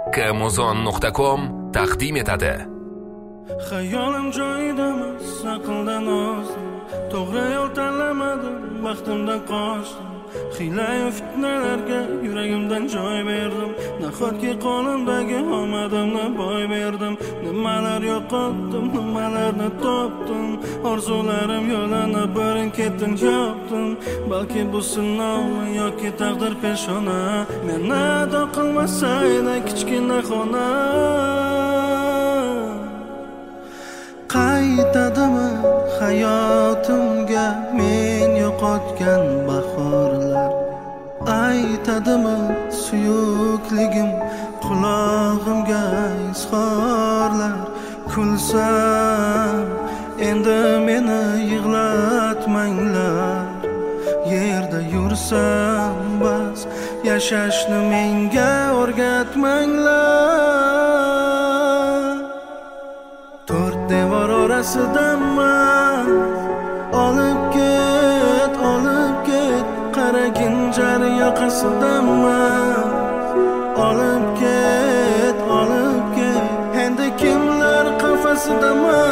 kmuzon.com taqdim etadi. Xayolim joyidamas, aqldan ozdim, to'g'ri yo'l tanlamadim, baxtimdan qochdim. Xiylayu fitnalarga yuragimdan joy berdim, nahotki qo'limdagi omadimni boy berdim. Nimalar yo'qotdim, nimalarni topdim, orzularim yo'lini birin-ketin yopdim. Balki bu sinovmi yoki taqdir peshona, meni ado qilmasa edi kichkina xona. Qaytadimi hayotimga men yo'qotgan bahorlar? Aytadimi suyukligim qulog'imga izhorlar? Kulsam endi meni yig'latmanglar. Yerda yursam bas, yashashni menga o'rgatmanglar. To'rt devor orasidaman, olib ket, qaraginjar yoqasidaman. Olib ket, endi kimlar qafasidaman.